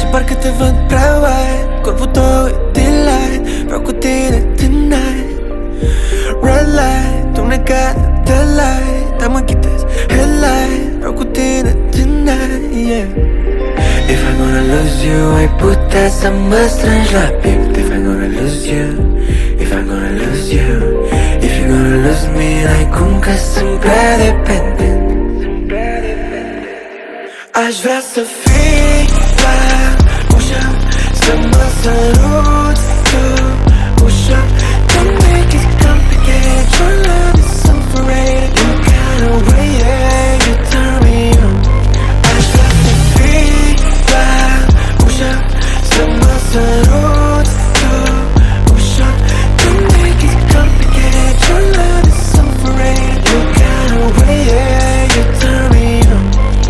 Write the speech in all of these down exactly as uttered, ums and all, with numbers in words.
parcă te văd prea wide. Corpul tău e delight, vreau cu tine tonight. Red light, tu negat de light, dar mă ghitez headlight. Vreau cu tine tonight, yeah. If I'm gonna lose you, ai putea să mă strângi la piept. If I'm gonna lose you, if I'm gonna lose you, if you're gonna lose me, n-ai cum că sunt prea dependent. Aș vrea să fii la ușă, să mă săruți tu ușă. Don't make it complicated, your love is so overrated. You kinda way, yeah, you turn me on. Aș vrea să fii la ușă, să mă săruți tu ușă. Don't make it complicated, your love is so overrated. You kinda way, yeah, you turn me on.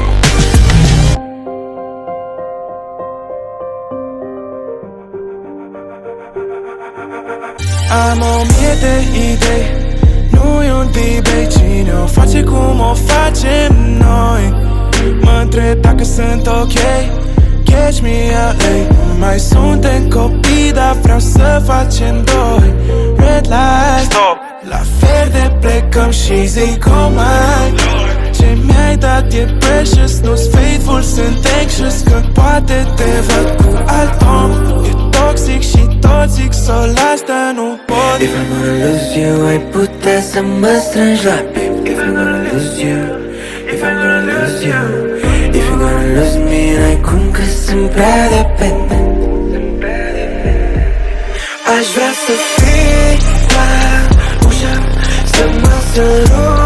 Am o mie de idei, nu-i un debate. Cine o face cum o facem noi? Mă întreb dacă sunt ok. Catch me out late. Nu mai suntem copii, dar vreau să facem doi. Red light, stop. La verde plecăm și zic oh my. Ce mi-ai dat e precious, nu-s faithful, sunt anxious. Că poate te văd cu alt om. E toxic și toxic, să o las, dar nu pot. If I'm gonna lose you, ai putea să mă strângi la piept. If I'm gonna lose you, if I'm gonna lose you, if you're gonna lose me, n-ai cum că sunt prea dependent. Aș vrea să fii la ușă, să mă săruți